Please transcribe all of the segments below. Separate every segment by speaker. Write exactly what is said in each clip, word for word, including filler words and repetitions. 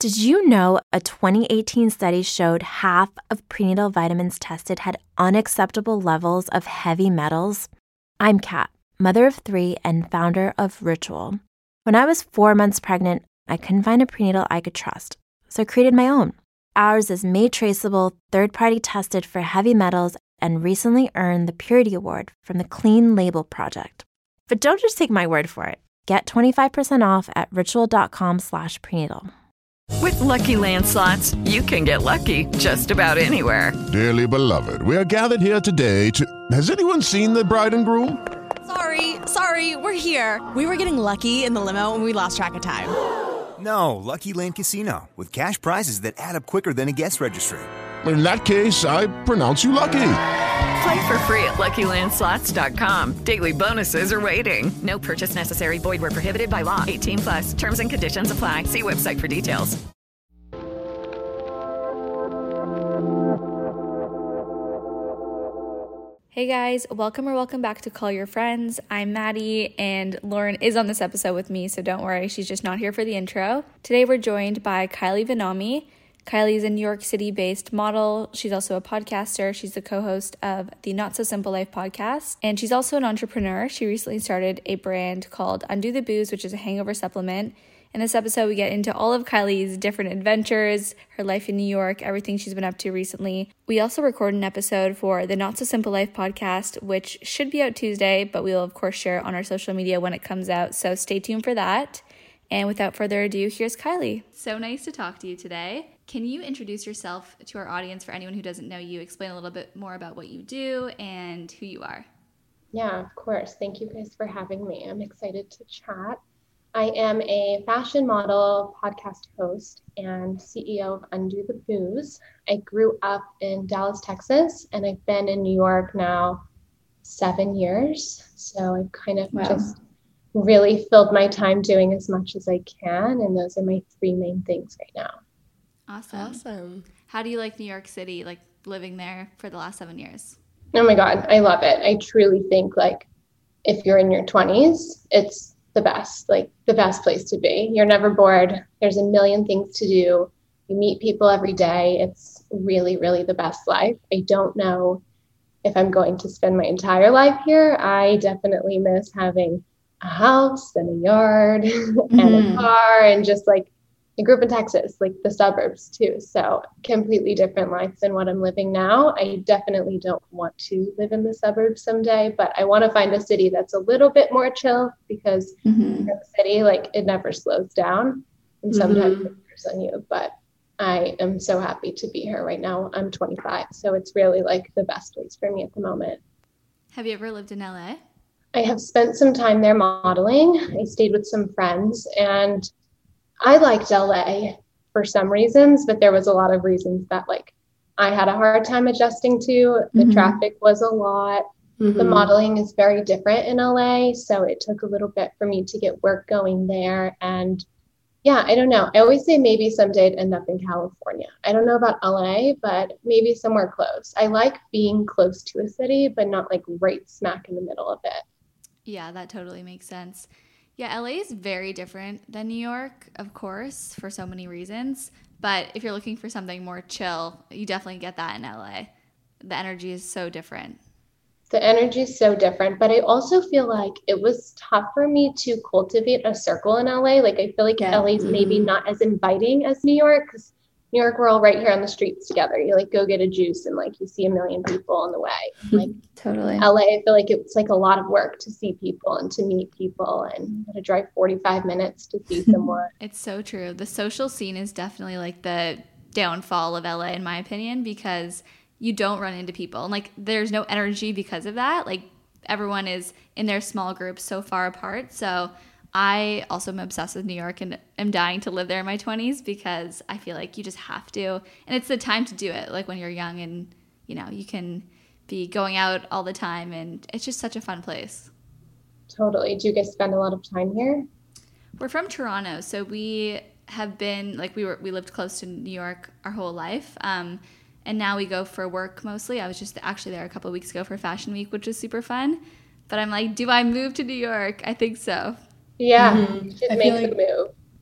Speaker 1: Did you know a twenty eighteen study showed half of prenatal vitamins tested had unacceptable levels of heavy metals? I'm Kat, mother of three and founder of Ritual. When I was four months pregnant, I couldn't find a prenatal I could trust, so I created my own. Ours is made traceable, third-party tested for heavy metals, and recently earned the Purity Award from the Clean Label Project. But don't just take my word for it. Get twenty-five percent off at ritual.com slash prenatal.
Speaker 2: With Lucky Land Slots, you can get lucky just about anywhere.
Speaker 3: Dearly beloved, we are gathered here today to... Has anyone seen the bride and groom?
Speaker 4: Sorry, sorry, we're here. We were getting lucky in the limo and we lost track of time.
Speaker 5: No, Lucky Land Casino, with cash prizes that add up quicker than a guest registry.
Speaker 3: In that case, I pronounce you lucky.
Speaker 2: Play for free at lucky land slots dot com. Daily bonuses are waiting. No purchase necessary. Void where prohibited by law. eighteen plus. Terms and conditions apply. See website for details.
Speaker 6: Hey guys, welcome or welcome back to Call Your Friends. I'm Maddie, and Lauren is on this episode with me, so don't worry, she's just not here for the intro. Today we're joined by Kylie Vanami. Kylie is a New York City-based model. She's also a podcaster. She's the co-host of the Not So Simple Life podcast, and she's also an entrepreneur. She recently started a brand called Undo the Booze, which is a hangover supplement. In this episode, we get into all of Kylie's different adventures, her life in New York, everything she's been up to recently. We also recorded an episode for the Not So Simple Life podcast, which should be out Tuesday, but we will, of course, share it on our social media when it comes out, so stay tuned for that. And without further ado, here's Kylie. So nice to talk to you today. Can you introduce yourself to our audience for anyone who doesn't know you? Explain a little bit more about what you do and who you are.
Speaker 7: Yeah, of course. Thank you guys for having me. I'm excited to chat. I am a fashion model, podcast host, and C E O of Undo the Booze. I grew up in Dallas, Texas, and I've been in New York now seven years. So I've kind of wow. just really filled my time doing as much as I can, and those are my three main things right now.
Speaker 6: Awesome.
Speaker 4: Awesome.
Speaker 6: How do you like New York City, like living there for the last seven years?
Speaker 7: Oh my God, I love it. I truly think like if you're in your twenties, it's the best, like the best place to be. You're never bored. There's a million things to do. You meet people every day. It's really, really the best life. I don't know if I'm going to spend my entire life here. I definitely miss having a house and a yard mm-hmm. and a car and just like I grew up in Texas, like the suburbs too. So completely different life than what I'm living now. I definitely don't want to live in the suburbs someday, but I want to find a city that's a little bit more chill because mm-hmm. the city, like it never slows down and sometimes mm-hmm. it wears on you. But I am so happy to be here right now. I'm twenty-five, so it's really like the best place for me at the moment.
Speaker 6: Have you ever lived in L A?
Speaker 7: I have spent some time there modeling. I stayed with some friends and I liked L A for some reasons, but there was a lot of reasons that like I had a hard time adjusting to. The mm-hmm. traffic was a lot. Mm-hmm. The modeling is very different in L A. So it took a little bit for me to get work going there. And yeah, I don't know. I always say maybe someday I'd end up in California. I don't know about L A, but maybe somewhere close. I like being close to a city, but not like right smack in the middle of it.
Speaker 6: Yeah, that totally makes sense. Yeah, L A is very different than New York, of course, for so many reasons. But if you're looking for something more chill, you definitely get that in L A. The energy is so different.
Speaker 7: The energy is so different, but I also feel like it was tough for me to cultivate a circle in L A. Like I feel like yeah. L A is mm-hmm. maybe not as inviting as New York, because New York, we're all right here on the streets together. You like go get a juice and like you see a million people on the way. Like
Speaker 6: totally.
Speaker 7: L A, I feel like it's like a lot of work to see people and to meet people and to drive forty-five minutes to see someone.
Speaker 6: It's so true. The social scene is definitely like the downfall of L A in my opinion, because you don't run into people and like there's no energy because of that. Like everyone is in their small groups so far apart. So I also am obsessed with New York and am dying to live there in my twenties because I feel like you just have to. And it's the time to do it, like when you're young and, you know, you can be going out all the time and it's just such a fun place.
Speaker 7: Totally. Do you guys spend a lot of time here?
Speaker 6: We're from Toronto, so we have been, like we were, we lived close to New York our whole life. Um, and now we go for work mostly. I was just actually there a couple of weeks ago for Fashion Week, which was super fun. But I'm like, do I move to New York? I think so.
Speaker 7: Yeah,
Speaker 4: mm-hmm.
Speaker 7: just make like, the move.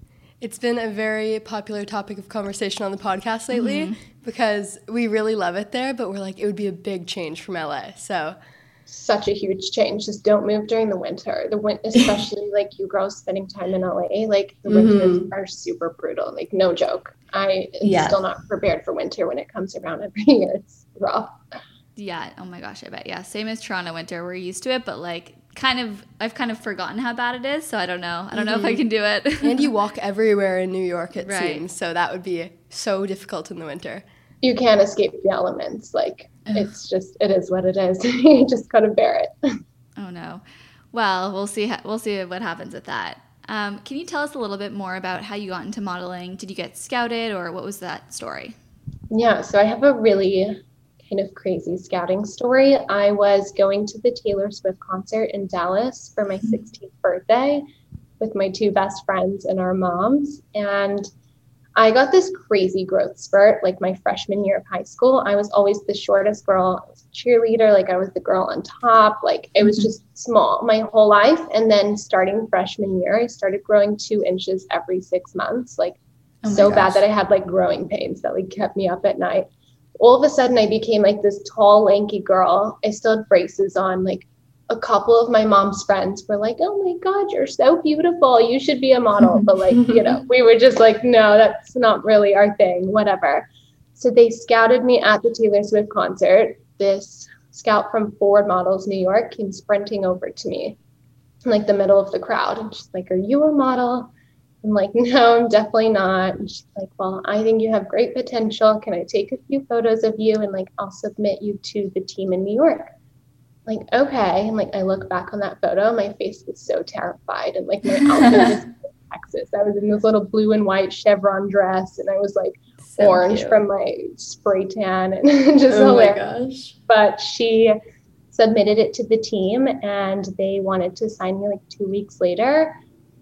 Speaker 8: It's been a very popular topic of conversation on the podcast lately mm-hmm. because we really love it there, but we're like, it would be a big change from L A. So
Speaker 7: such a huge change. Just don't move during the winter. The win- especially like you girls spending time in L A, like the mm-hmm. winters are super brutal. Like no joke. I am yeah. still not prepared for winter when it comes around every year. It's rough.
Speaker 6: Yeah. Oh my gosh, I bet. Yeah. Same as Toronto winter. We're used to it, but like kind of, I've kind of forgotten how bad it is. So I don't know. I don't mm-hmm. know if I can do it.
Speaker 8: And you walk everywhere in New York, it right. seems. So that would be so difficult in the winter.
Speaker 7: You can't escape the elements. Like it's just, it is what it is. You just gotta bear it.
Speaker 6: Oh no. Well, we'll see. How, we'll see what happens with that. Um, can you tell us a little bit more about how you got into modeling? Did you get scouted or what was that story?
Speaker 7: Yeah. So I have a really kind of crazy scouting story. I was going to the Taylor Swift concert in Dallas for my sixteenth birthday with my two best friends and our moms. And I got this crazy growth spurt, like my freshman year of high school. I was always the shortest girl. I was a cheerleader. Like I was the girl on top. Like it was just small my whole life. And then starting freshman year, I started growing two inches every six months, like oh so gosh. bad that I had like growing pains that like kept me up at night. All of a sudden I became like this tall, lanky girl. I still had braces on. Like a couple of my mom's friends were like, oh my God, you're so beautiful. You should be a model. But like, you know, we were just like, no, that's not really our thing, whatever. So they scouted me at the Taylor Swift concert. This scout from Forward Models New York came sprinting over to me in like the middle of the crowd. And she's like, are you a model? I'm like, no, I'm definitely not. And she's like, well, I think you have great potential. Can I take a few photos of you? And like, I'll submit you to the team in New York. Like, okay. And like, I look back on that photo, my face was so terrified. And like, my outfit was in Texas. I was in this little blue and white chevron dress. And I was like so orange cute. From my spray tan and just
Speaker 8: oh
Speaker 7: hilarious.
Speaker 8: My gosh.
Speaker 7: But she submitted it to the team and they wanted to sign me like two weeks later.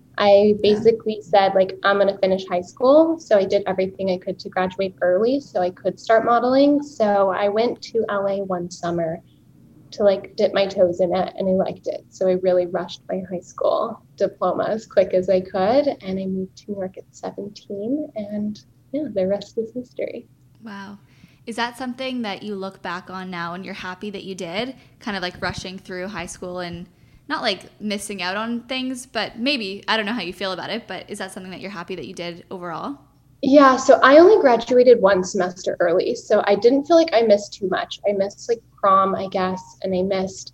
Speaker 7: I basically said, like, I'm going to finish high school. So I did everything I could to graduate early so I could start modeling. So I went to L A one summer to like dip my toes in it and I liked it. So I really rushed my high school diploma as quick as I could. And I moved to New York at seventeen and yeah, the rest is history.
Speaker 6: Wow. Is that something that you look back on now and you're happy that you did? Kind of like rushing through high school and not like missing out on things, but maybe, I don't know how you feel about it, but is that something that you're happy that you did overall?
Speaker 7: Yeah, so I only graduated one semester early, so I didn't feel like I missed too much. I missed like prom, I guess, and I missed,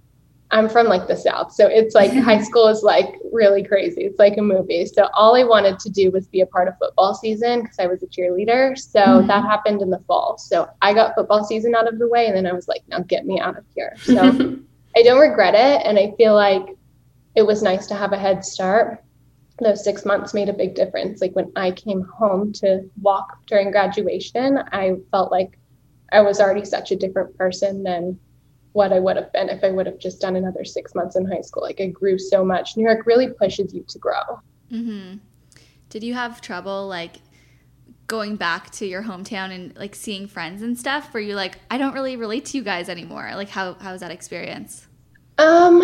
Speaker 7: I'm from like the South, so it's like high school is like really crazy. It's like a movie. So all I wanted to do was be a part of football season because I was a cheerleader. So mm-hmm. that happened in the fall. So I got football season out of the way and then I was like, now get me out of here. So I don't regret it. And I feel like it was nice to have a head start. Those six months made a big difference. Like when I came home to walk during graduation, I felt like I was already such a different person than what I would have been if I would have just done another six months in high school. Like I grew so much. New York really pushes you to grow.
Speaker 6: Mm-hmm. Did you have trouble like going back to your hometown and like seeing friends and stuff? Were you like, I don't really relate to you guys anymore? Like how, how was that experience?
Speaker 7: Um,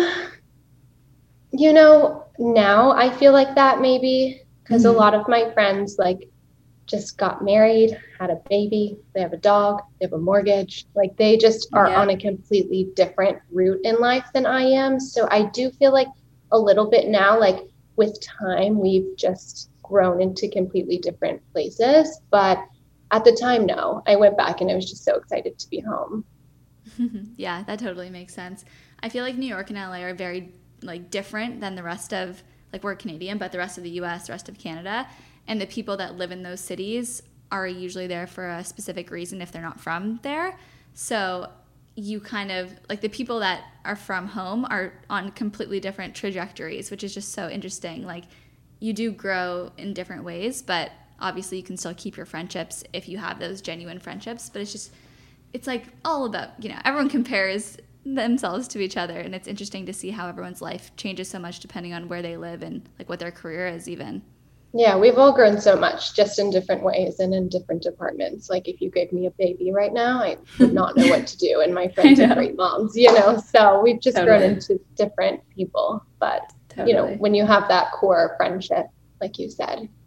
Speaker 7: you know, now I feel like that maybe because mm-hmm. a lot of my friends like just got married, had a baby, they have a dog, they have a mortgage. Like they just are yeah. on a completely different route in life than I am. So I do feel like a little bit now, like with time, we've just grown into completely different places. But at the time, no, I went back and I was just so excited to be home.
Speaker 6: Yeah, that totally makes sense. I feel like New York and L A are very like different than the rest of, like we're Canadian, but the rest of the U S, the rest of Canada. And the people that live in those cities are usually there for a specific reason if they're not from there. So you kind of, like the people that are from home are on completely different trajectories, which is just so interesting. Like you do grow in different ways, but obviously you can still keep your friendships if you have those genuine friendships. But it's just, it's like all about, you know, everyone compares themselves to each other. And it's interesting to see how everyone's life changes so much depending on where they live and like what their career is even.
Speaker 7: Yeah, we've all grown so much just in different ways and in different departments. Like if you gave me a baby right now, I would not know what to do. And my friends are great moms, you know, so we've just totally. grown into different people. But, totally. you know, when you have that core friendship, like you said,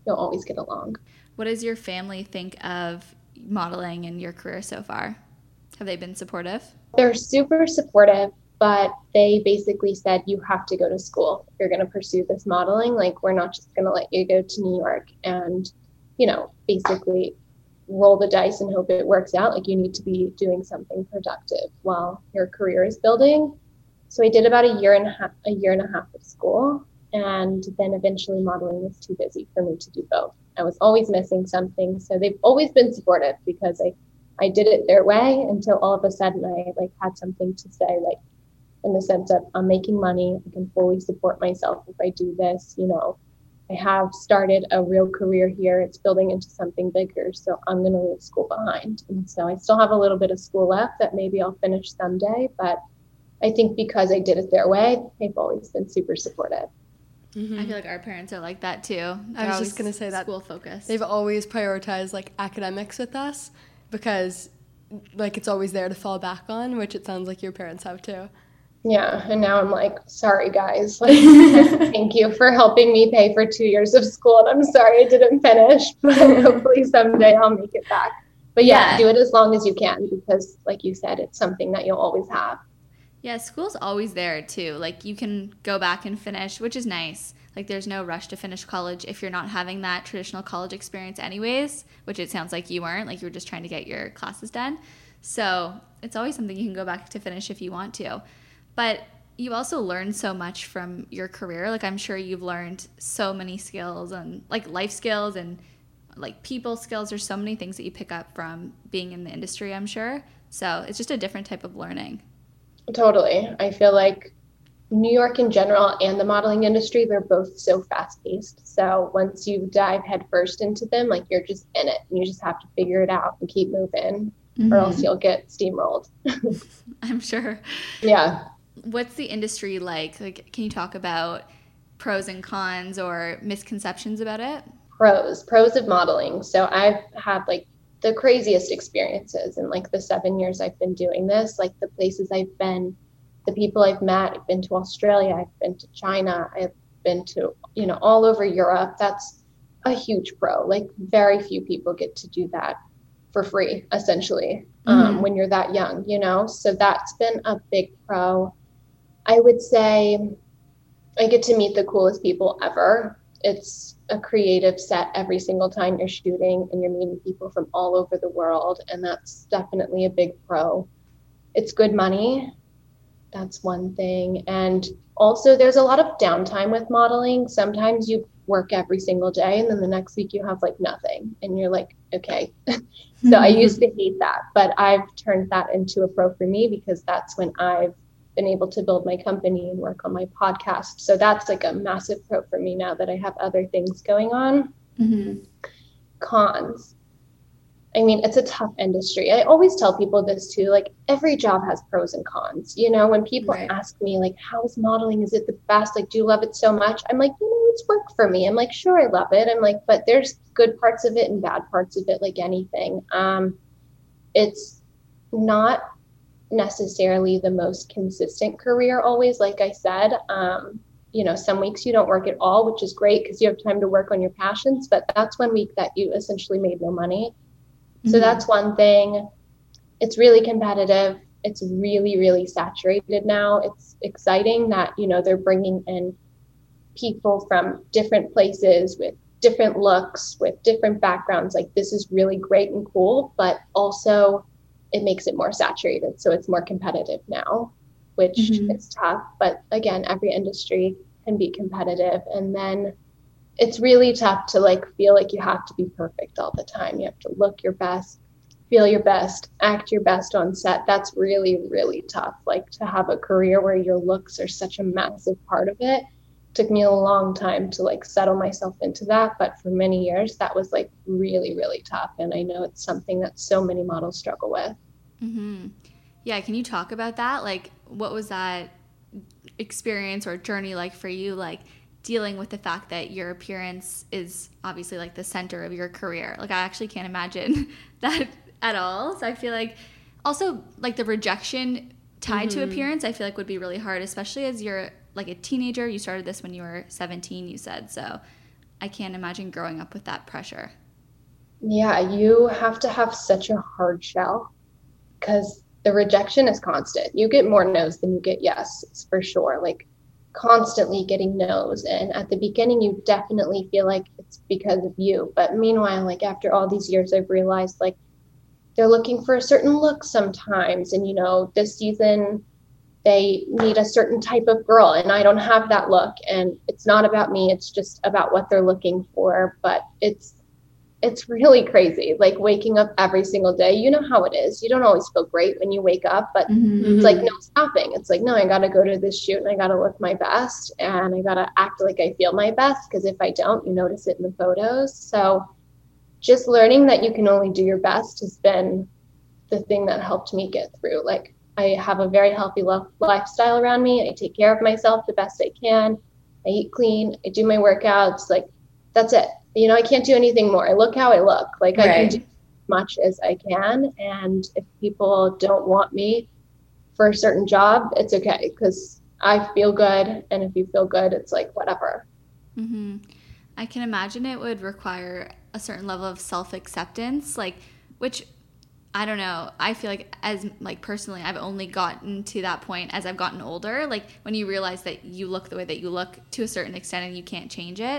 Speaker 7: you'll always get along.
Speaker 6: What does your family think of modeling and your career so far? Have they been supportive?
Speaker 7: They're super supportive, but they basically said, you have to go to school if you're going to pursue this modeling. Like, we're not just going to let you go to New York and, you know, basically roll the dice and hope it works out. Like, you need to be doing something productive while your career is building. So I did about a year and a half, a year and a half of school. And then eventually modeling was too busy for me to do both. I was always missing something. So they've always been supportive because I, I did it their way until all of a sudden I like had something to say, like in the sense of I'm making money. I can fully support myself if I do this. You know, I have started a real career here. It's building into something bigger. So I'm going to leave school behind. And so I still have a little bit of school left that maybe I'll finish someday. But I think because I did it their way, they've always been super supportive.
Speaker 6: Mm-hmm. I feel like our parents are like that too. They're
Speaker 8: I was just going to say that.
Speaker 6: School focused.
Speaker 8: They've always prioritized like academics with us because like it's always there to fall back on, which it sounds like your parents have too.
Speaker 7: Yeah. And now I'm like, sorry guys, like, thank you for helping me pay for two years of school. And I'm sorry I didn't finish, but hopefully someday I'll make it back. But yeah, yeah, do it as long as you can because like you said, it's something that you'll always have.
Speaker 6: Yeah, school's always there too. Like you can go back and finish, which is nice. Like there's no rush to finish college if you're not having that traditional college experience anyways, which it sounds like you weren't. Like you were just trying to get your classes done. So it's always something you can go back to finish if you want to. But you also learn so much from your career. Like I'm sure you've learned so many skills and like life skills and like people skills. There's so many things that you pick up from being in the industry, I'm sure. So it's just a different type of learning.
Speaker 7: Totally. I feel like New York in general and the modeling industry, they're both so fast paced. So once you dive headfirst into them, like you're just in it and you just have to figure it out and keep moving mm-hmm. or else you'll get steamrolled.
Speaker 6: I'm sure.
Speaker 7: Yeah.
Speaker 6: What's the industry like? Like, can you talk about pros and cons or misconceptions about it?
Speaker 7: Pros, pros of modeling. So I've had like the craziest experiences in like the seven years I've been doing this, like the places I've been, the people I've met. I've been to Australia, I've been to China, I've been to, you know, all over Europe. That's a huge pro. Like very few people get to do that for free, essentially, um, mm-hmm. when you're that young, you know? So that's been a big pro. I would say I get to meet the coolest people ever. It's a creative set every single time you're shooting and you're meeting people from all over the world. And that's definitely a big pro. It's good money. That's one thing. And also there's a lot of downtime with modeling. Sometimes you work every single day and then the next week you have like nothing and you're like, okay. So I used to hate that, but I've turned that into a pro for me because that's when I've been able to build my company and work on my podcast. So that's like a massive pro for me now that I have other things going on. Mm-hmm. Cons. I mean, it's a tough industry. I always tell people this too, like every job has pros and cons. You know, when people right. ask me like, how's modeling? Is it the best? Like, do you love it so much? I'm like, you know, it's work for me. I'm like, sure, I love it. I'm like, but there's good parts of it and bad parts of it, like anything. Um, it's not necessarily the most consistent career always, like I said. Um, you know, some weeks you don't work at all, which is great because you have time to work on your passions, but that's one week that you essentially made no money. Mm-hmm. So that's one thing. It's really competitive. It's really, really saturated now. It's exciting that, you know, they're bringing in people from different places with different looks, with different backgrounds. Like this is really great and cool, but also it makes it more saturated. So it's more competitive now, which mm-hmm. is tough. But again, every industry can be competitive. And then it's really tough to like feel like you have to be perfect all the time. You have to look your best, feel your best, act your best on set. That's really, really tough. Like to have a career where your looks are such a massive part of it. Took me a long time to like settle myself into that. But for many years, that was like really, really tough. And I know it's something that so many models struggle with.
Speaker 6: Mm-hmm. Yeah. Can you talk about that? Like, what was that experience or journey like for you? Like dealing with the fact that your appearance is obviously like the center of your career. Like I actually can't imagine that at all. So I feel like also like the rejection tied mm-hmm. to appearance, I feel like would be really hard, especially as you're like a teenager. You started this when you were seventeen, you said. So I can't imagine growing up with that pressure.
Speaker 7: Yeah, you have to have such a hard shell because the rejection is constant. You get more no's than you get yeses, for sure. Like constantly getting no's. And at the beginning, you definitely feel like it's because of you. But meanwhile, like after all these years, I've realized like they're looking for a certain look sometimes. And, you know, this season they need a certain type of girl and I don't have that look. And it's not about me. It's just about what they're looking for. But it's It's really crazy, like waking up every single day. You know how it is. You don't always feel great when you wake up, but
Speaker 6: Mm-hmm.
Speaker 7: it's like no stopping. It's like, no, I got to go to this shoot and I got to look my best and I got to act like I feel my best, because if I don't, you notice it in the photos. So just learning that you can only do your best has been the thing that helped me get through. Like I have a very healthy lo- lifestyle around me. I take care of myself the best I can. I eat clean. I do my workouts. Like that's it. You know, I can't do anything more. I look how I look. Like right. I can do as much as I can. And if people don't want me for a certain job, it's okay, because I feel good. And if you feel good, it's like whatever.
Speaker 6: Mm-hmm. I can imagine it would require a certain level of self-acceptance, like, which I don't know. I feel like as like personally, I've only gotten to that point as I've gotten older. Like when you realize that you look the way that you look to a certain extent and you can't change it,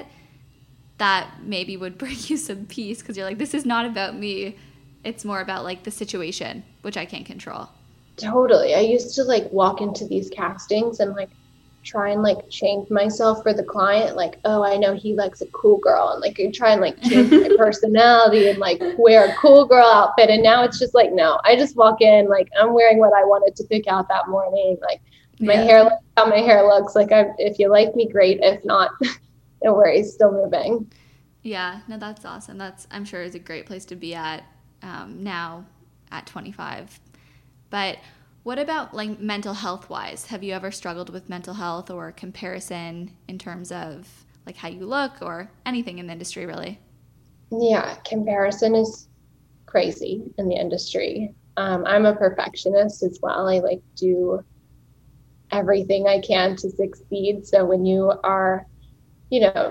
Speaker 6: that maybe would bring you some peace, because you're like, this is not about me. It's more about like the situation, which I can't control.
Speaker 7: Totally. I used to like walk into these castings and like try and like change myself for the client. Like, oh, I know he likes a cool girl. And like I try and like change my personality and like wear a cool girl outfit. And now it's just like, no, I just walk in, like I'm wearing what I wanted to pick out that morning. Like my yeah. hair, how my hair looks. Like I, if you like me, great. If not, no worries, still moving.
Speaker 6: Yeah, no, that's awesome. That's, I'm sure, is a great place to be at um, now at twenty-five. But what about like mental health wise? Have you ever struggled with mental health or comparison in terms of like how you look or anything in the industry really?
Speaker 7: Yeah, comparison is crazy in the industry. Um, I'm a perfectionist as well. I like do everything I can to succeed. So when you are you know,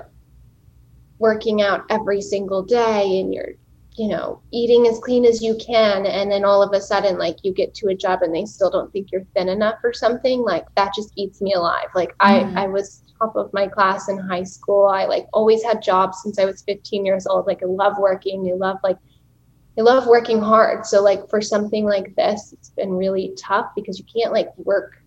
Speaker 7: working out every single day and you're, you know, eating as clean as you can. And then all of a sudden, like you get to a job and they still don't think you're thin enough or something, like that just eats me alive. Like mm-hmm. I, I was top of my class in high school. I like always had jobs since I was fifteen years old. Like I love working. I love like, I love working hard. So like for something like this, it's been really tough because you can't like work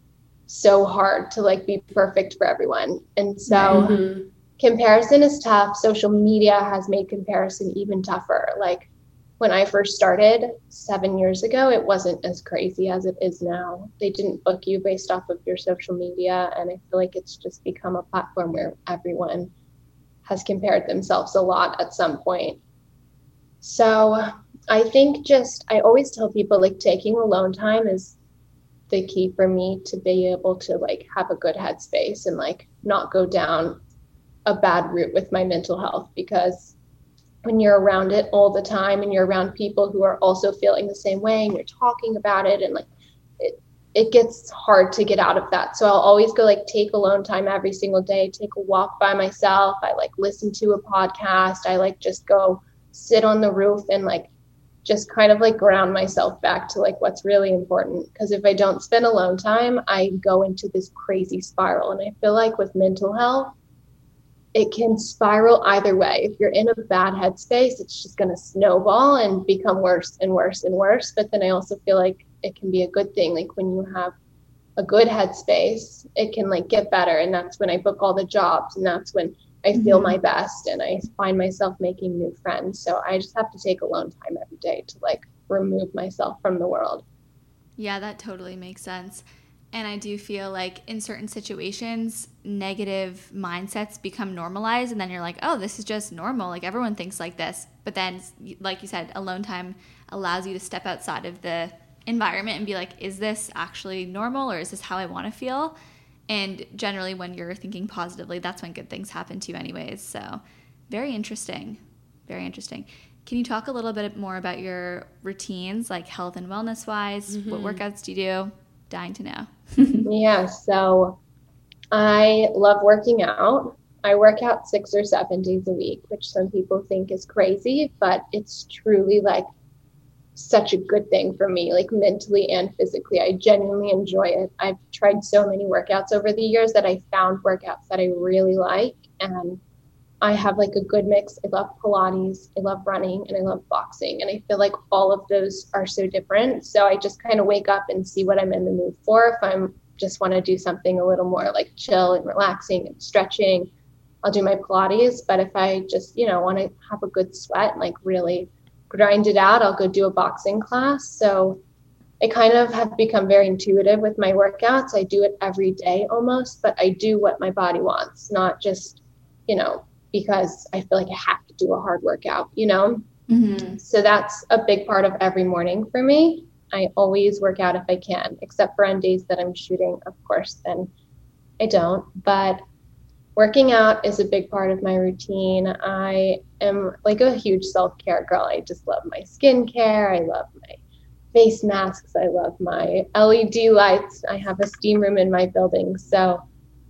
Speaker 7: so hard to like be perfect for everyone. And so mm-hmm. comparison is tough. Social media has made comparison even tougher. Like when I first started seven years ago, it wasn't as crazy as it is now. They didn't book you based off of your social media. And I feel like it's just become a platform where everyone has compared themselves a lot at some point. So I think just, I always tell people like taking alone time is the key for me to be able to like have a good headspace and like not go down a bad route with my mental health, because when you're around it all the time and you're around people who are also feeling the same way and you're talking about it and like it, it gets hard to get out of that. So I'll always go like take alone time every single day, take a walk by myself. I like listen to a podcast. I like just go sit on the roof and like just kind of like ground myself back to like what's really important. Because if I don't spend alone time, I go into this crazy spiral. And I feel like with mental health, it can spiral either way. If you're in a bad headspace, it's just going to snowball and become worse and worse and worse. But then I also feel like it can be a good thing. Like when you have a good headspace, it can like get better. And that's when I book all the jobs. And that's when I feel mm-hmm. my best and I find myself making new friends. So I just have to take alone time every day to like remove myself from the world.
Speaker 6: Yeah, that totally makes sense. And I do feel like in certain situations, negative mindsets become normalized. And then you're like, oh, this is just normal. Like everyone thinks like this. But then, like you said, alone time allows you to step outside of the environment and be like, is this actually normal or is this how I want to feel? And generally when you're thinking positively, that's when good things happen to you anyways. So very interesting. Very interesting. Can you talk a little bit more about your routines, like health and wellness wise? Mm-hmm. What workouts do you do? Dying to know.
Speaker 7: Yeah, so I love working out. I work out six or seven days a week, which some people think is crazy, but it's truly like such a good thing for me, like mentally and physically. I genuinely enjoy it. I've tried so many workouts over the years that I found workouts that I really like, and I have like a good mix. I love Pilates, I love running, and I love boxing, and I feel like all of those are so different. So I just kind of wake up and see what I'm in the mood for. If I'm just want to do something a little more like chill and relaxing and stretching, I'll do my Pilates. But if I just, you know, want to have a good sweat and like really grind it out, I'll go do a boxing class. So I kind of have become very intuitive with my workouts. I do it every day almost, but I do what my body wants, not just, you know, because I feel like I have to do a hard workout, you know? Mm-hmm. So that's a big part of every morning for me. I always work out if I can, except for on days that I'm shooting, of course, then I don't. But working out is a big part of my routine. I am like a huge self-care girl. I just love my skincare. I love my face masks. I love my L E D lights. I have a steam room in my building. So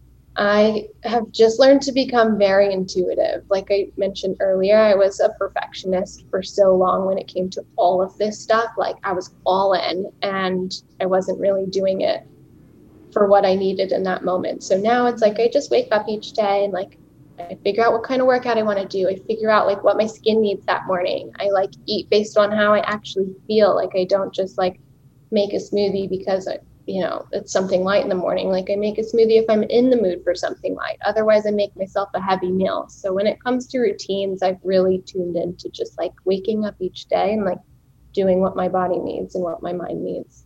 Speaker 7: I have just learned to become very intuitive. Like I mentioned earlier, I was a perfectionist for so long when it came to all of this stuff. Like I was all in, and I wasn't really doing it for what I needed in that moment. So now it's like I just wake up each day and like I figure out what kind of workout I want to do. I figure out like what my skin needs that morning. I like eat based on how I actually feel. Like I don't just like make a smoothie because I, you know, it's something light in the morning. Like I make a smoothie if I'm in the mood for something light. Otherwise I make myself a heavy meal. So when it comes to routines, I've really tuned into just like waking up each day and like doing what my body needs and what my mind needs.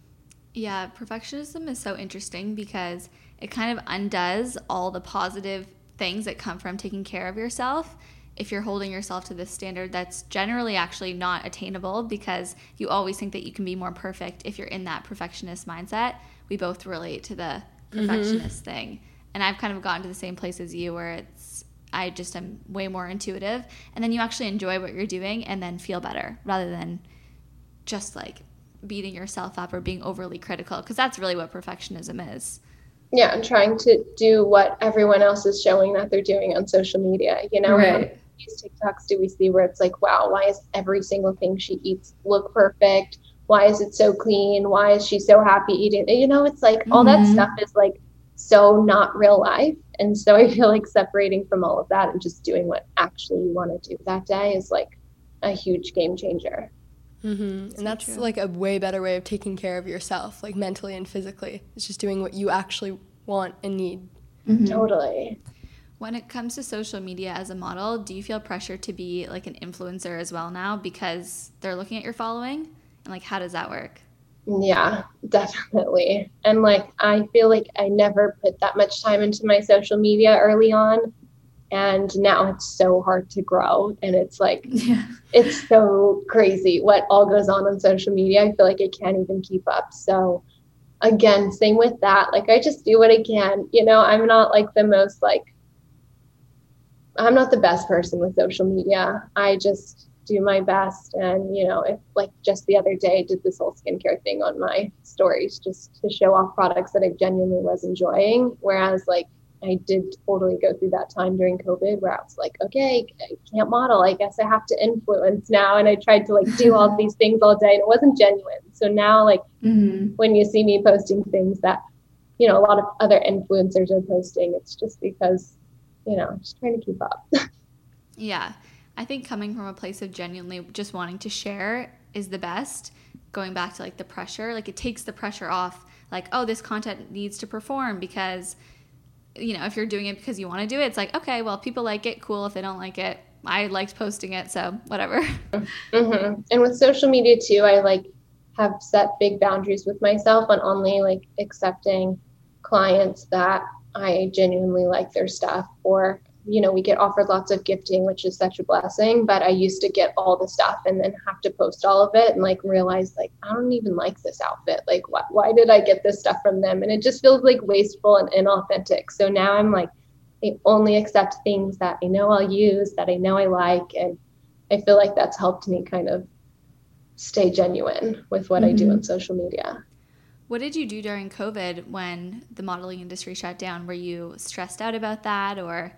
Speaker 6: Yeah, perfectionism is so interesting because it kind of undoes all the positive things that come from taking care of yourself if you're holding yourself to this standard that's generally actually not attainable, because you always think that you can be more perfect if you're in that perfectionist mindset. We both relate to the perfectionist mm-hmm. thing. And I've kind of gotten to the same place as you where it's I just am way more intuitive, and then you actually enjoy what you're doing and then feel better rather than just like beating yourself up or being overly critical, because that's really what perfectionism is.
Speaker 7: Yeah, and trying to do what everyone else is showing that they're doing on social media. You know, right. How many these TikToks do we see where it's like, wow, why is every single thing she eats look perfect? Why is it so clean? Why is she so happy eating? You know, it's like mm-hmm. all that stuff is like so not real life. And so I feel like separating from all of that and just doing what actually you want to do that day is like a huge game changer.
Speaker 8: Mm-hmm. And that's true. Like a way better way of taking care of yourself, like mentally and physically. It's just doing what you actually want and need.
Speaker 7: Mm-hmm. Totally.
Speaker 6: When it comes to social media as a model, do you feel pressure to be like an influencer as well now because they're looking at your following? And like, how does that work?
Speaker 7: Yeah, definitely. And like, I feel like I never put that much time into my social media early on. And now it's so hard to grow. And it's like, yeah. It's so crazy what all goes on on social media. I feel like I can't even keep up. So again, same with that. Like, I just do what I can. You know, I'm not like the most like, I'm not the best person with social media. I just do my best. And, you know, if like just the other day I did this whole skincare thing on my stories just to show off products that I genuinely was enjoying. Whereas like, I did totally go through that time during COVID where I was like, okay, I can't model. I guess I have to influence now. And I tried to like do all these things all day and it wasn't genuine. So now like mm-hmm. when you see me posting things that, you know, a lot of other influencers are posting, it's just because, you know, I'm just trying to keep up.
Speaker 6: Yeah. I think coming from a place of genuinely just wanting to share is the best. Going back to like the pressure, like it takes the pressure off, like, oh, this content needs to perform because, you know, if you're doing it because you want to do it, it's like, okay, well, people like it, cool. If they don't like it, I liked posting it, so whatever.
Speaker 7: Mm-hmm. And with social media too, I like have set big boundaries with myself on only like accepting clients that I genuinely like their stuff, or, you know, we get offered lots of gifting, which is such a blessing, but I used to get all the stuff and then have to post all of it and like realize like, I don't even like this outfit. Like, why, why did I get this stuff from them? And it just feels like wasteful and inauthentic. So now I'm like, I only accept things that I know I'll use, that I know I like. And I feel like that's helped me kind of stay genuine with what mm-hmm. I do on social media.
Speaker 6: What did you do during COVID when the modeling industry shut down? Were you stressed out about that, or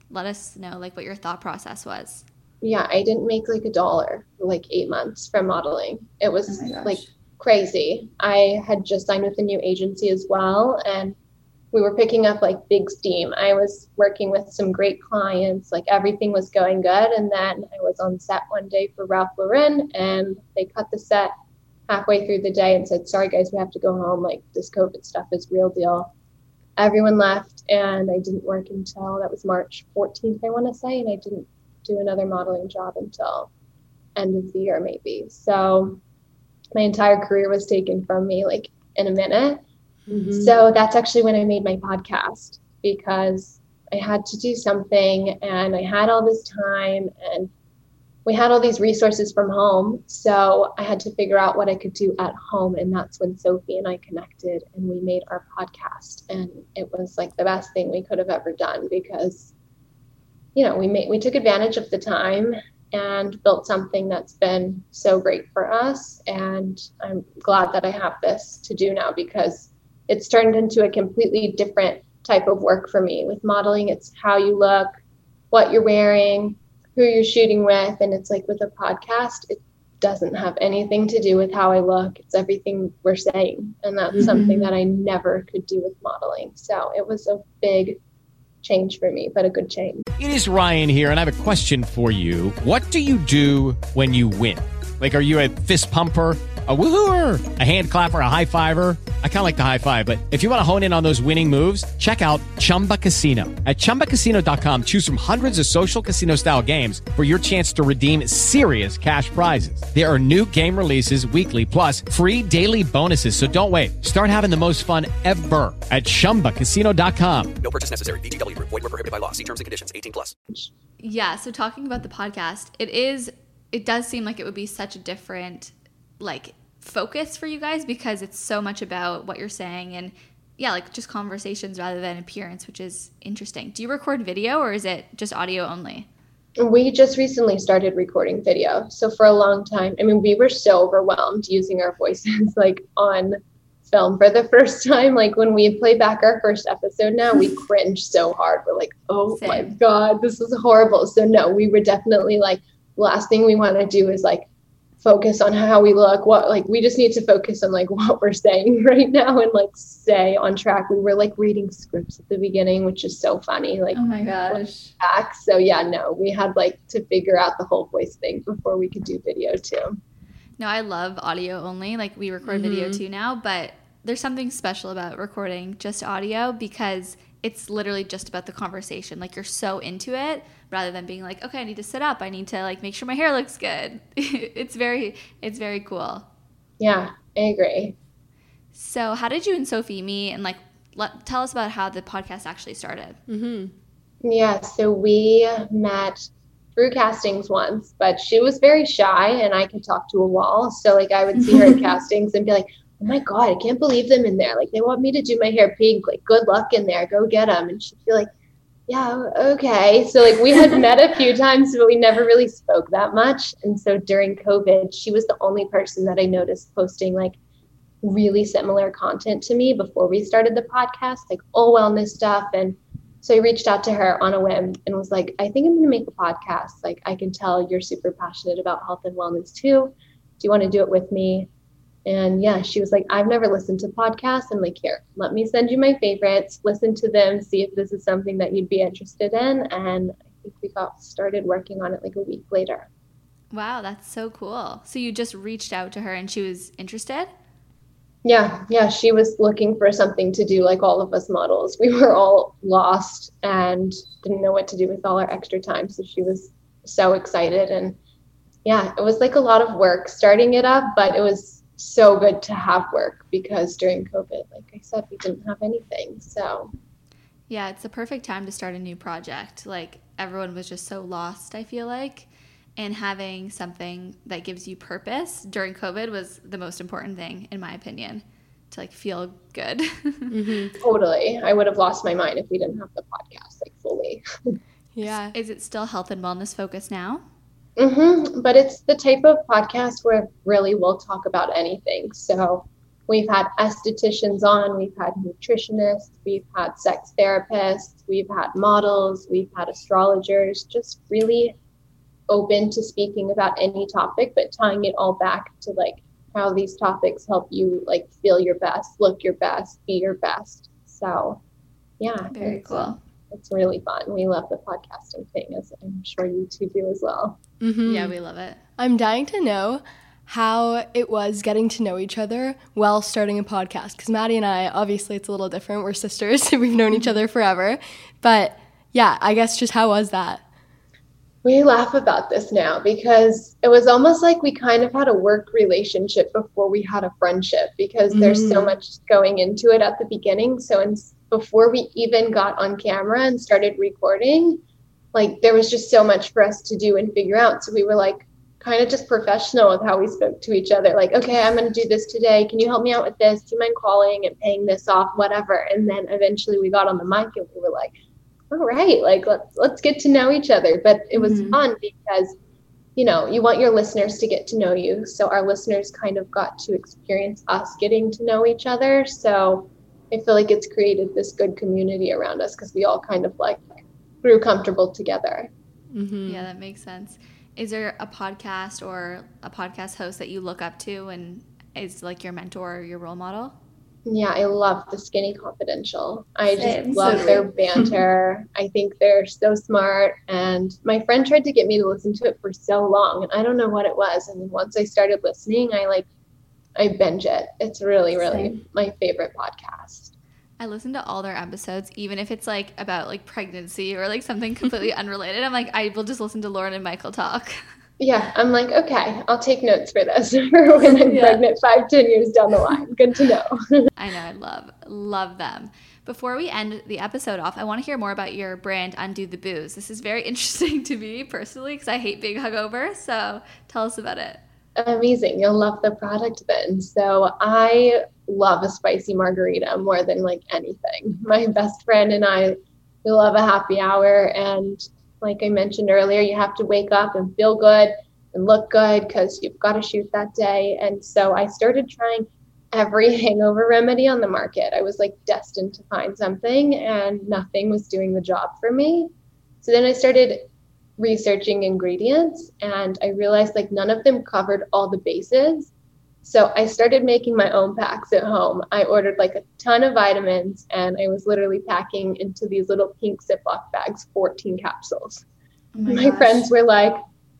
Speaker 6: let us know like what your thought process was.
Speaker 7: Yeah, I didn't make like a dollar for like eight months from modeling. It was
Speaker 6: Oh
Speaker 7: like crazy. I had just signed with a new agency as well, and we were picking up like big steam. I was working with some great clients, like everything was going good. And then I was on set one day for Ralph Lauren, and they cut the set halfway through the day and said, sorry guys, we have to go home. Like, this COVID stuff is real deal. Everyone left, and I didn't work until, that was March fourteenth, I want to say, and I didn't do another modeling job until end of the year maybe. So my entire career was taken from me like in a minute. Mm-hmm. So that's actually when I made my podcast, because I had to do something and I had all this time and we had all these resources from home. So I had to figure out what I could do at home. And that's when Sophie and I connected and we made our podcast. And it was like the best thing we could have ever done, because, you know, we made, we took advantage of the time and built something that's been so great for us. And I'm glad that I have this to do now, because it's turned into a completely different type of work for me. With modeling, it's how you look, what you're wearing, who you're shooting with. And it's like with a podcast, it doesn't have anything to do with how I look. It's everything we're saying. And that's mm-hmm. something that I never could do with modeling. So it was a big change for me, but a good change.
Speaker 9: It is Ryan here, and I have a question for you. What do you do when you win? Like, are you a fist pumper, a woohooer, a hand clapper, a high fiver? I kind of like the high five, but if you want to hone in on those winning moves, check out Chumba Casino. At chumba casino dot com, choose from hundreds of social casino style games for your chance to redeem serious cash prizes. There are new game releases weekly, plus free daily bonuses. So don't wait. Start having the most fun ever at chumba casino dot com.
Speaker 10: No purchase necessary. V G W Group. Void where prohibited by law. See terms and conditions. eighteen plus.
Speaker 6: Yeah. So talking about the podcast, it is, it does seem like it would be such a different, like, focus for you guys, because it's so much about what you're saying and yeah, like just conversations rather than appearance, which is interesting. Do you record video or is it just audio only?
Speaker 7: We just recently started recording video. So for a long time, I mean, we were so overwhelmed using our voices like on film for the first time. Like when we play back our first episode now, we cringe so hard. We're like, oh Same. my God, this is horrible. So no, we were definitely like, last thing we want to do is like focus on how we look, what, like, we just need to focus on like what we're saying right now and like stay on track. We were like reading scripts at the beginning, which is so funny. Like,
Speaker 6: oh my gosh.
Speaker 7: Back. So yeah, no, we had like to figure out the whole voice thing before we could do video too.
Speaker 6: No, I love audio only. Like we record mm-hmm. video too now, but there's something special about recording just audio, because it's literally just about the conversation. Like you're so into it, rather than being like, okay, I need to sit up. I need to like make sure my hair looks good. it's very, it's very cool.
Speaker 7: Yeah, I agree.
Speaker 6: So how did you and Sophie meet, and like, let, tell us about how the podcast actually started.
Speaker 7: Mm-hmm. Yeah, so we met through castings once, but she was very shy and I could talk to a wall. So like I would see her at castings and be like, oh my God, I can't believe them in there. Like they want me to do my hair pink, like good luck in there, go get them. And she'd be like, yeah, okay. So like we had met a few times, but we never really spoke that much. And so during COVID, she was the only person that I noticed posting like really similar content to me before we started the podcast, like all wellness stuff. And so I reached out to her on a whim and was like, I think I'm going to make a podcast. Like I can tell you're super passionate about health and wellness too. Do you want to do it with me? And yeah, she was like, I've never listened to podcasts. I'm like, here, let me send you my favorites, listen to them, see if this is something that you'd be interested in. And I think we got started working on it like a week later.
Speaker 6: Wow, that's so cool. So you just reached out to her and she was interested?
Speaker 7: Yeah, yeah, she was looking for something to do like all of us models. We were all lost and didn't know what to do with all our extra time. So she was so excited. And yeah, it was like a lot of work starting it up, but it was so good to have work, because during COVID, like I said, we didn't have anything. So
Speaker 6: yeah, it's the perfect time to start a new project. Like everyone was just so lost, I feel like, and having something that gives you purpose during COVID was the most important thing, in my opinion, to like feel good.
Speaker 7: Mm-hmm. Totally. I would have lost my mind if we didn't have the podcast like fully.
Speaker 6: Yeah. Is it still health and wellness focused now?
Speaker 7: Mm-hmm. But it's the type of podcast where really we'll talk about anything. So we've had estheticians on, we've had nutritionists, we've had sex therapists, we've had models, we've had astrologers, just really open to speaking about any topic, but tying it all back to like how these topics help you like feel your best, look your best, be your best. So yeah,
Speaker 6: very
Speaker 7: it's,
Speaker 6: cool.
Speaker 7: Uh, it's really fun. We love the podcasting thing, as I'm sure you two do as well.
Speaker 8: Mm-hmm.
Speaker 6: Yeah, we love it.
Speaker 8: I'm dying to know how it was getting to know each other while starting a podcast. Because Maddie and I, obviously it's a little different. We're sisters. We've known each other forever. But yeah, I guess just how was that?
Speaker 7: We laugh about this now because it was almost like we kind of had a work relationship before we had a friendship, because mm-hmm. there's so much going into it at the beginning. So in, before we even got on camera and started recording, like there was just so much for us to do and figure out. So we were like kind of just professional with how we spoke to each other. Like, okay, I'm going to do this today. Can you help me out with this? Do you mind calling and paying this off? Whatever. And then eventually we got on the mic and we were like, all right, like let's let's get to know each other. But it was mm-hmm. fun because, you know, you want your listeners to get to know you. So our listeners kind of got to experience us getting to know each other. So I feel like it's created this good community around us because we all kind of like grew comfortable together.
Speaker 6: Mm-hmm. Yeah, that makes sense. Is there a podcast or a podcast host that you look up to and is like your mentor or your role model?
Speaker 7: Yeah, I love the Skinny Confidential. I
Speaker 6: Same.
Speaker 7: just love
Speaker 6: so
Speaker 7: their banter. I think they're so smart. And my friend tried to get me to listen to it for so long, and I don't know what it was. And then once I started listening, I like, I binge it. It's really, really Same. my favorite podcast.
Speaker 6: I listen to all their episodes, even if it's like about like pregnancy or like something completely unrelated. I'm like, I will just listen to Lauren and Michael talk.
Speaker 7: Yeah, I'm like, okay, I'll take notes for this for when I'm yeah. pregnant five, ten years down the line. Good to know.
Speaker 6: I know, I love, love them. Before we end the episode off, I want to hear more about your brand, Undo the Booze. This is very interesting to me personally because I hate being hungover. So tell us about it.
Speaker 7: Amazing. You'll love the product then. So I love a spicy margarita more than like anything. My best friend and I, we love a happy hour, and like I mentioned earlier, you have to wake up and feel good and look good because you've got to shoot that day. And so I started trying every hangover remedy on the market. I was like destined to find something, and nothing was doing the job for me. So then I started researching ingredients, and I realized like none of them covered all the bases. So I started making my own packs at home. I ordered like a ton of vitamins, and I was literally packing into these little pink Ziploc bags, fourteen capsules. Oh my my friends were like,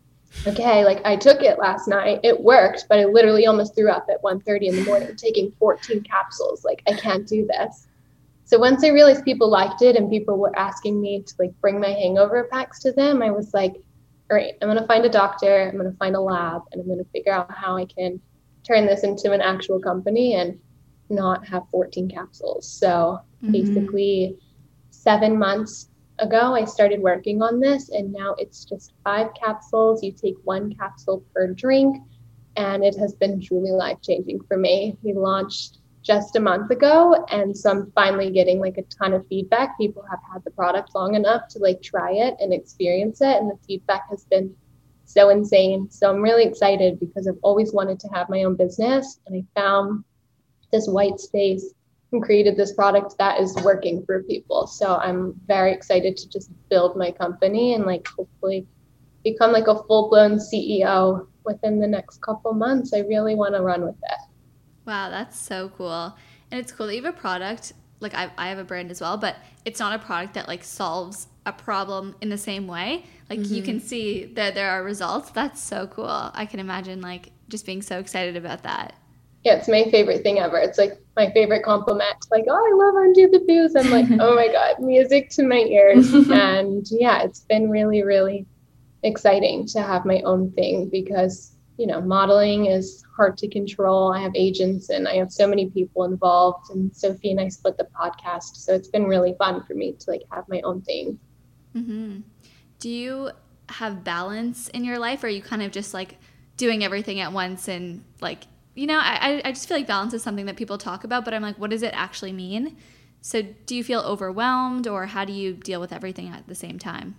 Speaker 7: okay, like I took it last night. It worked, but I literally almost threw up at one thirty in the morning taking fourteen capsules. Like, I can't do this. So once I realized people liked it and people were asking me to like bring my hangover packs to them, I was like, all right, I'm going to find a doctor, I'm going to find a lab, and I'm going to figure out how I can turn this into an actual company and not have fourteen capsules. So mm-hmm. basically seven months ago, I started working on this, and now it's just five capsules. You take one capsule per drink, and it has been truly life-changing for me. We launched just a month ago, and so I'm finally getting like a ton of feedback. People have had the product long enough to like try it and experience it, and the feedback has been so insane. So I'm really excited because I've always wanted to have my own business, and I found this white space and created this product that is working for people. So I'm very excited to just build my company and like hopefully become like a full-blown C E O within the next couple months. I really want to run with it.
Speaker 6: Wow, that's so cool. And it's cool that you have a product, like I, I have a brand as well, but it's not a product that like solves a problem in the same way. Like mm-hmm. you can see that there are results. That's so cool. I can imagine like just being so excited about that.
Speaker 7: Yeah, it's my favorite thing ever. It's like my favorite compliment. Like, oh, I love Undo the Booze. I'm like, oh my God, music to my ears. And yeah, it's been really, really exciting to have my own thing because, you know, modeling is hard to control. I have agents and I have so many people involved, and Sophie and I split the podcast. So it's been really fun for me to like have my own thing.
Speaker 6: Mm-hmm. Do you have balance in your life, or are you kind of just like doing everything at once? And like, you know, I, I just feel like balance is something that people talk about, but I'm like, what does it actually mean? So do you feel overwhelmed, or how do you deal with everything at the same time?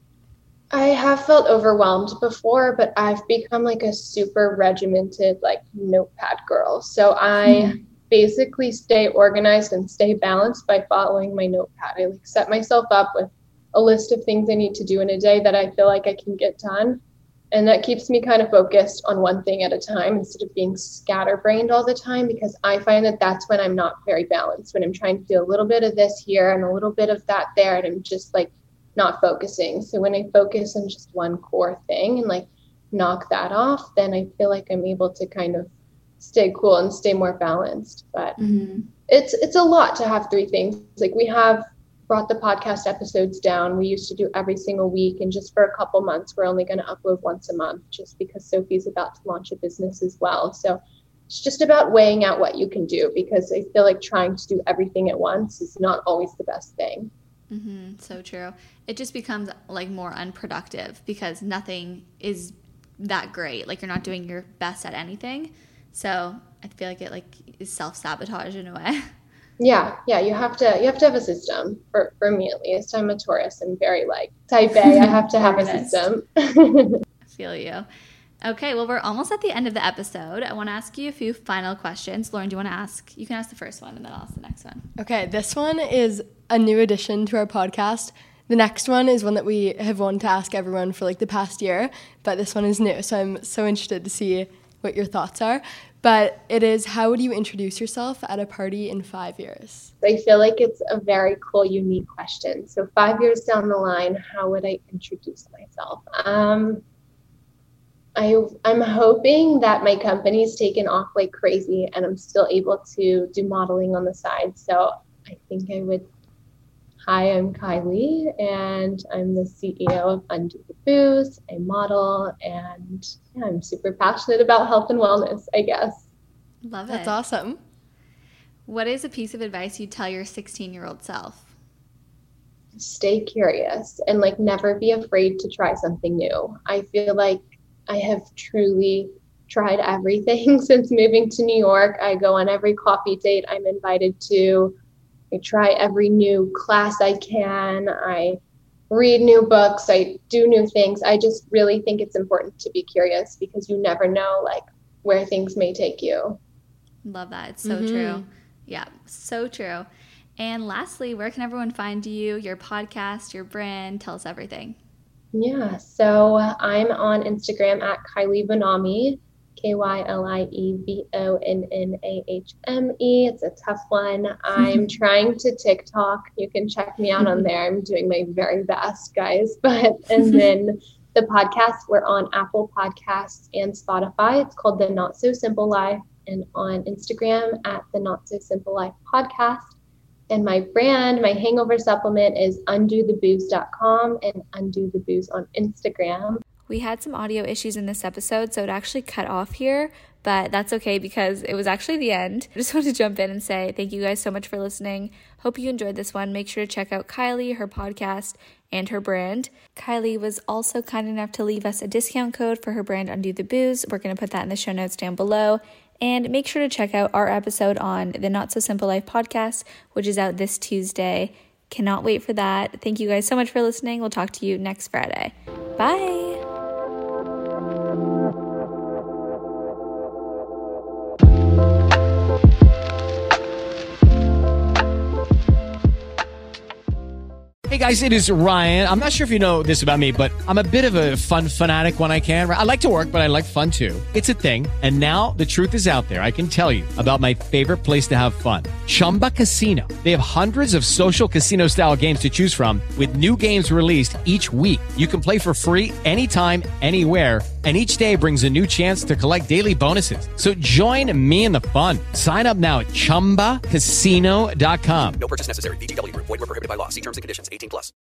Speaker 7: I have felt overwhelmed before, but I've become like a super regimented, like notepad girl. So I, basically stay organized and stay balanced by following my notepad. I like set myself up with a list of things I need to do in a day that I feel like I can get done. And that keeps me kind of focused on one thing at a time instead of being scatterbrained all the time, because I find that that's when I'm not very balanced, when I'm trying to do a little bit of this here and a little bit of that there, and I'm just like not focusing. So when I focus on just one core thing and like knock that off, then I feel like I'm able to kind of stay cool and stay more balanced. But mm-hmm. it's it's a lot to have three things. Like we have brought the podcast episodes down. We used to do every single week, and just for a couple months we're only going to upload once a month, just because Sophie's about to launch a business as well. So it's just about weighing out what you can do, because I feel like trying to do everything at once is not always the best thing.
Speaker 6: Mm-hmm. So true. It just becomes like more unproductive because nothing is that great. Like you're not doing your best at anything. So I feel like it like is self-sabotage in a way.
Speaker 7: Yeah, yeah, you have to you have to have a system. For for me at least, I'm a Taurus. I'm very like type A. I have to have a system.
Speaker 6: I feel you. Okay, well, we're almost at the end of the episode. I want to ask you a few final questions. Lauren, do you want to ask? You can ask the first one, and then I'll ask the next one.
Speaker 8: Okay, this one is a new addition to our podcast. The next one is one that we have wanted to ask everyone for like the past year, but this one is new, so I'm so interested to see what your thoughts are. But it is, how would you introduce yourself at a party in five years?
Speaker 7: I feel like it's a very cool, unique question. So five years down the line, how would I introduce myself? Um, I, I'm hoping that my company's taken off like crazy and I'm still able to do modeling on the side. So I think I would, hi, I'm Kylie, and I'm the C E O of Undo the Booze. I model, and yeah, I'm super passionate about health and wellness, I guess.
Speaker 6: Love it.
Speaker 8: That's awesome.
Speaker 6: What is a piece of advice you'd tell your sixteen-year-old self?
Speaker 7: Stay curious and like never be afraid to try something new. I feel like I have truly tried everything since moving to New York. I go on every coffee date I'm invited to. I try every new class I can. I read new books. I do new things. I just really think it's important to be curious, because you never know like where things may take you.
Speaker 6: Love that. It's so
Speaker 8: mm-hmm.
Speaker 6: true. Yeah, so true. And lastly, where can everyone find you, your podcast, your brand? Tell us everything.
Speaker 7: Yeah, so I'm on Instagram at Kylie Vonahme. K Y L I E V O N N A H M E. It's a tough one. I'm trying to TikTok. You can check me out on there. I'm doing my very best, guys. But and then the podcast, we're on Apple Podcasts and Spotify. It's called The Not So Simple Life, and on Instagram at The Not So Simple Life Podcast. And my brand, my hangover supplement is undo the booze dot com and Undo the Booze on Instagram.
Speaker 6: We had some audio issues in this episode, so it actually cut off here, but that's okay because it was actually the end. I just wanted to jump in and say thank you guys so much for listening. Hope you enjoyed this one. Make sure to check out Kylie, her podcast, and her brand. Kylie was also kind enough to leave us a discount code for her brand Undo the Booze. We're going to put that in the show notes down below. And make sure to check out our episode on the Not So Simple Life podcast, which is out this Tuesday. Cannot wait for that. Thank you guys so much for listening. We'll talk to you next Friday. Bye.
Speaker 9: Hey guys, it is Ryan. I'm not sure if you know this about me, but I'm a bit of a fun fanatic when I can. I like to work, but I like fun too. It's a thing. And now the truth is out there. I can tell you about my favorite place to have fun. Chumba Casino. They have hundreds of social casino style games to choose from with new games released each week. You can play for free anytime, anywhere. And each day brings a new chance to collect daily bonuses. So join me in the fun. Sign up now at chumba casino dot com.
Speaker 10: No purchase necessary. V G W Group. Void where prohibited by law. See terms and conditions. eighteen plus.